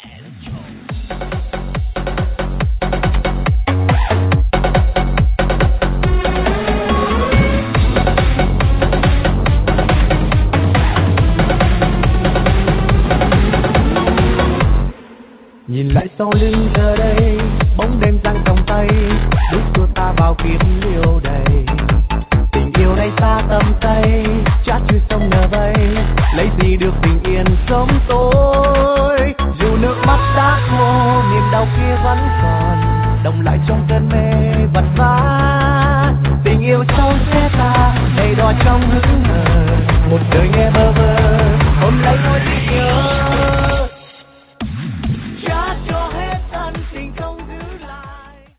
Nhìn lại sau lưng giờ đây, bóng đêm giăng trong tay, đút cho ta bao kiếp liêu đầy. Tình yêu này xa tầm tay, chát chưa sông nở vây, lấy gì được bình yên sống tôi. Dù nước mắt đã khô, niềm đau kia vẫn còn, đồng lại trong cơn mê vật vã. Tình yêu sâu